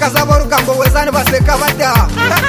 bakazaba rugambo wezane baseka bata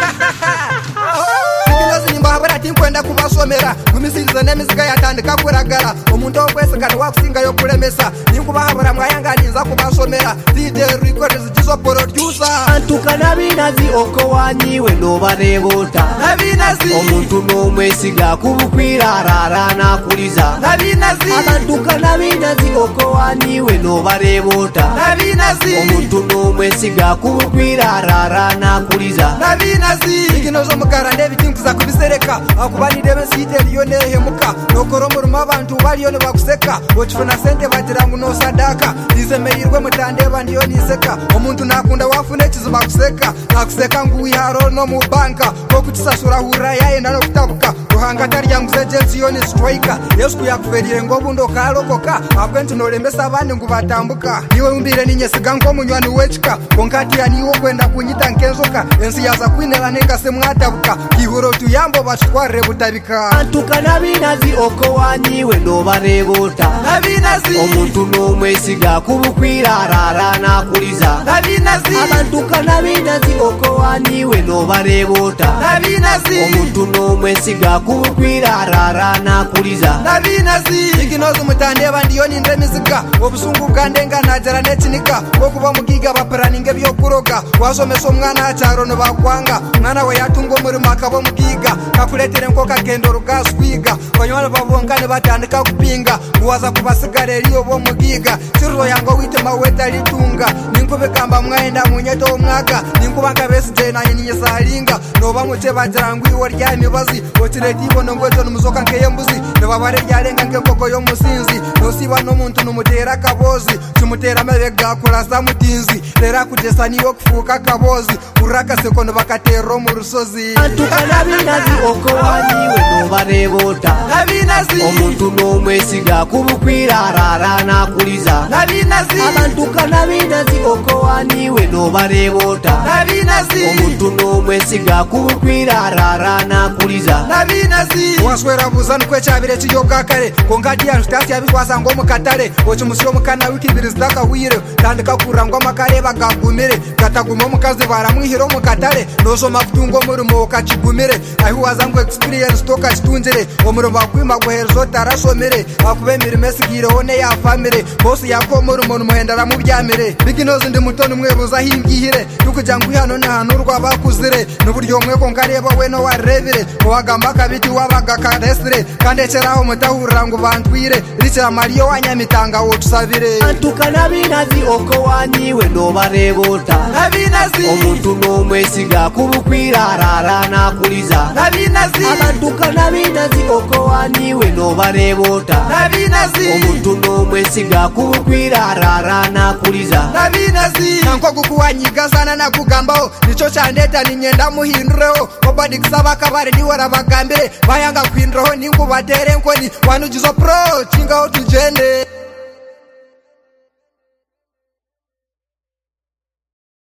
nyimba habara tinkwenda kubasomera gumisiriza nemiziga yatandika kuragara umuntu wese kandi wakusinga yo kuremesa ninkuba habara mwayanganiza kubasomera DJ Records jizo producer antukana binazi oko wanyiwe no barebota nabinazi omuntu no mwesiga kubukwira rara nakuliza nabinazi antukana binazi oko wanyiwe no barebota nabinazi omuntu no mwesiga kubukwira rara nakuliza nabinazi ikinozo mukara ndebitinkuza kubisereka akubanire besite liyone hemuka nokoro muruma abantu baliyone bakuseka ochifuna sente bagira ngo no sadaka izemerirwe mutandeba ndiyo niseka omuntu nakunda wafune kizuba kuseka nakuseka nguiharo no mu banka ko kutisasura hura yaye nalo kutabuka ruhanga tarya ngusejensi yone striker yesu yakuferire ngo bundo kalokoka abwentu nolembesa abandi ngubatambuka niwe umbire ninyesiga nko munywani wechika konkati yaniwo kwenda kunyita nkenzoka ensi yaza kwinela nenga semwatabuka kihuro tuyambo bashwarre butabika antukana binazi oko wanyiwe no barebota nabinazi omuntu no mwesiga kubukwira rara nakuliza nabinazi antukana binazi oko wanyiwe no barebota nabinazi omuntu no mwesiga kubukwira rara nakuliza nabinazi ikinozo mutandeba ndiyo nindemiziga obusungu bwandenga najara netinika okuba mugiga baparaninge byo kuroga wasomesa omwana acharo no bakwanga mwana we yatungo muri makabo mugiga kakuletere nko kagendo rugaswiga banywana babongane batandika kupinga kuwaza kubasigare riyo bo mugiga kiruro yango witema wetalitunga ninkube kamba mwaenda munyeto omwaga ninkuba kabesi jena yinyesalinga no bamuche bajarangwi worya mibazi otiretibo nongwezo numuzoka nkeyembuzi no babare ryalenga nkekoko yo musinzi no siba no muntu numutera kabozi tumutera mabega kurasa mutinzi lera kutesani yo kufuka kabozi uraka sekondo bakatero mu rusozi antukana binazi oko wanyiwe no barebota nabinazi omuntu no mwesiga kubukwira rara nakuliza nabinazi antukana binazi oko wanyiwe no barebota nabinazi omuntu no mwesiga kubukwira rara nakuliza nabinazi waswera buzana kwechabire kiyoga kare kongati ya stasi yabitwasa ngo mukatare ochimusyo mukana wikibiri zdaka wire tandika kurangwa makare bagagumire kataguma mukazi baramwihiro mukatare nozo mafutungo muri mo kachigumire ahiwaza ngo experience toka chitunjire omuro bakwima guherzo tarasomire akubemire mesigire one ya family boss yako muri muntu muhendara mu byamire biginozo ndi mutoni mwebuza hingihire tukujangu hano na hano rwabakuzire nuburyo mwe konkareba weno warebire wagamba kabiti wabaga kadesire kandi ceraho mutahurira ngo bantwire richa mariyo wanyamitanga wotusabire antukana binazi oko wanyiwe no barebota nabinazi omuntu no mwesiga kubukwira rara nakuliza nabinazi antukana binazi oko wanyiwe no barebota nabinazi omuntu no mwesiga kubukwira rara nakuliza nabinazi nanko gukuwanyiga sana nakugambao nico chandeta ninyenda muhindureho obadi kusaba kabare niwara bagambire bayanga kwindroho ninkubatere nkoni wanujizo pro chinga otujende